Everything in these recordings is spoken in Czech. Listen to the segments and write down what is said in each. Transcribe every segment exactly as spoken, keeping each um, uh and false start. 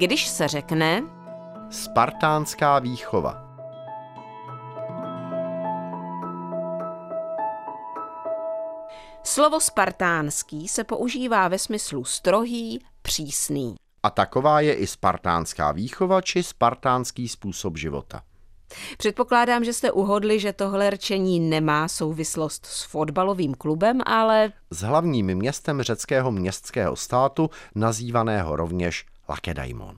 když se řekne spartánská výchova. Slovo spartánský se používá ve smyslu strohý, přísný. A taková je i spartánská výchova či spartánský způsob života. Předpokládám, že jste uhodli, že tohle rčení nemá souvislost s fotbalovým klubem, ale S hlavním městem řeckého městského státu, nazývaného rovněž Lakedaimon.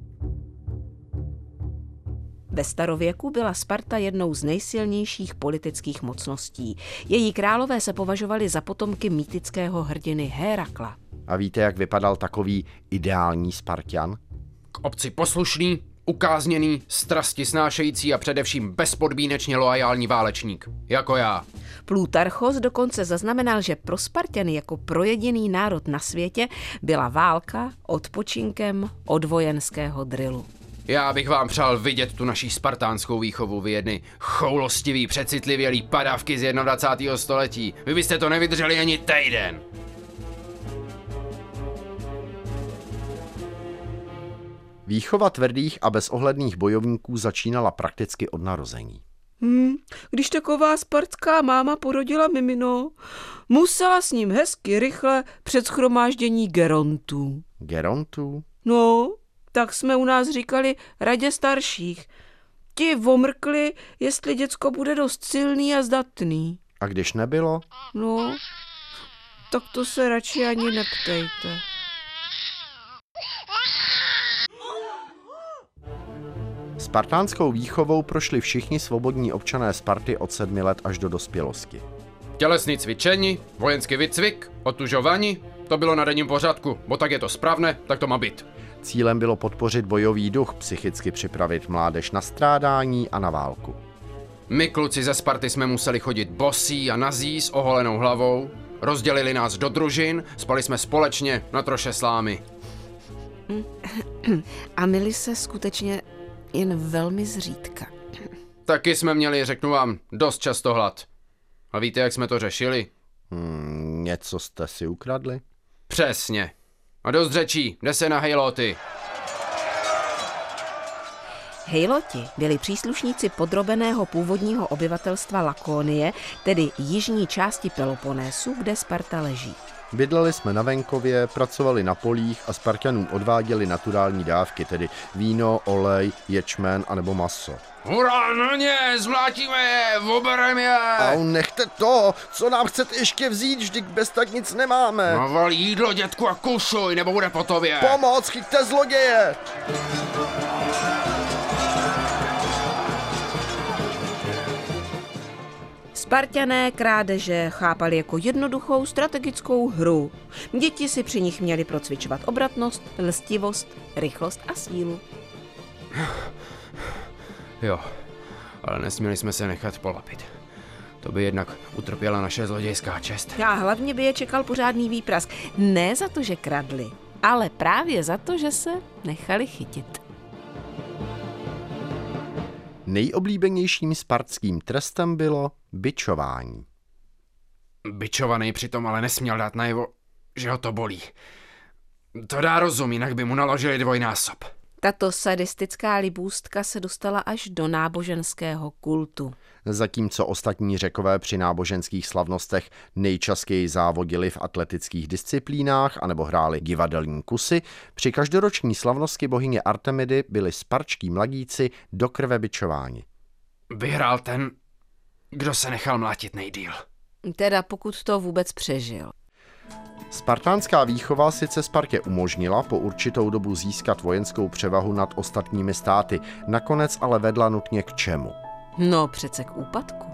ve starověku byla Sparta jednou z nejsilnějších politických mocností. Její králové se považovali za potomky mýtického hrdiny Hérakla. A víte, jak vypadal takový ideální Spartan? K obci poslušný, ukázněný, strasti snášející a především bezpodmínečně loajální válečník. Jako já. Plutarchos dokonce zaznamenal, že pro Spartany jako pro jediný národ na světě byla válka odpočinkem od vojenského drillu. Já bych vám přál vidět tu naší spartánskou výchovu, vy jedny choulostivý, přecitlivělý padávky z dvacátého prvního století. Vy byste to nevydrželi ani týden. Výchova tvrdých a bezohledných bojovníků začínala prakticky od narození. Hmm, když taková spartská máma porodila mimino, musela s ním hezky rychle před shromáždění gerontů. Gerontů? No, tak jsme u nás říkali radě starších. Ti vomrkli, jestli děcko bude dost silný a zdatný. A když nebylo? No, tak to se radši ani neptejte. Spartánskou výchovou prošli všichni svobodní občané Sparty od sedmi let až do dospělosti. Tělesný cvičení, vojenský výcvik, otužování, to bylo na denním pořádku, bo tak je to správné, tak to má být. Cílem bylo podpořit bojový duch, psychicky připravit mládež na strádání a na válku. My kluci ze Sparty jsme museli chodit bosí a nazí s oholenou hlavou, rozdělili nás do družin, spali jsme společně na troše slámy. A myli se skutečně jen velmi zřídka. Taky jsme měli, řeknu vám, dost často hlad. A víte, jak jsme to řešili? Hmm, něco jste si ukradli? Přesně. A dost řečí, jde se na hejloty. Hejloti byli příslušníci podrobeného původního obyvatelstva Lakonie, tedy jižní části Peloponésu, kde Sparta leží. Bydleli jsme na venkově, pracovali na polích a Spartanům odváděli naturální dávky, tedy víno, olej, ječmen anebo maso. Hurá na ně, zmlátíme je, obereme je! A nechte to, co nám chcete ještě vzít, vždyť bez tak nic nemáme. Naval jídlo, dětku, a kušuj, nebo bude po tobě. Pomoc, chyťte zloděje! Spartané krádeže chápali jako jednoduchou strategickou hru. Děti si při nich měly procvičovat obratnost, lstivost, rychlost a sílu. Jo, ale nesměli jsme se nechat polapit. To by jednak utrpěla naše zlodějská čest. A hlavně by je čekal pořádný výprask. Ne za to, že kradli, ale právě za to, že se nechali chytit. Nejoblíbenějším spartským trestem bylo bičování. Bičovaný přitom ale nesměl dát najevo, že ho to bolí. To dá rozum, jinak by mu naložili dvojnásob. Tato sadistická libůstka se dostala až do náboženského kultu. Zatímco ostatní Řekové při náboženských slavnostech nejčastěji závodili v atletických disciplínách anebo hráli divadelní kusy, při každoroční slavnosti bohyně Artemidy byli sparčtí mladíci do krve bičováni. Vyhrál ten, kdo se nechal mlátit nejdýl. Teda pokud to vůbec přežil. Spartánská výchova sice Spartě umožnila po určitou dobu získat vojenskou převahu nad ostatními státy, nakonec ale vedla nutně k čemu? No přece k úpadku.